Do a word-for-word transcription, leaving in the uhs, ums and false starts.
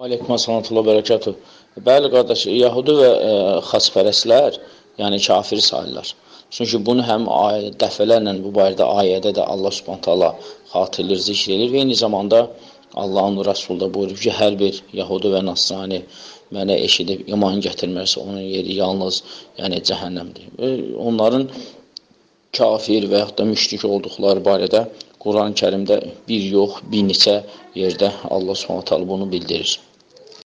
Aleyküm əssalam və bərəkatuhu. Bəli, qardaş, Yahudi və e, xaçpərəstlər, yəni kafir sayırlar. Çünki bunu həm ay, dəfələrlə bu barədə ayədə də Allah Subhanahu taala xatırlayır, zikr edir və eyni zamanda Allahın Rəsulu da buyurur ki, hər bir Yahudi və Nasrani mənə eşidib iman gətirməsə, onun yeri yalnız yəni cəhənnəmdir. Və onların kafir və yaxud da müşrik olduqları barədə Quran-ı Kərimdə bir yox, bir neçə yerdə Allah Subhanahu taala bunu bildirir.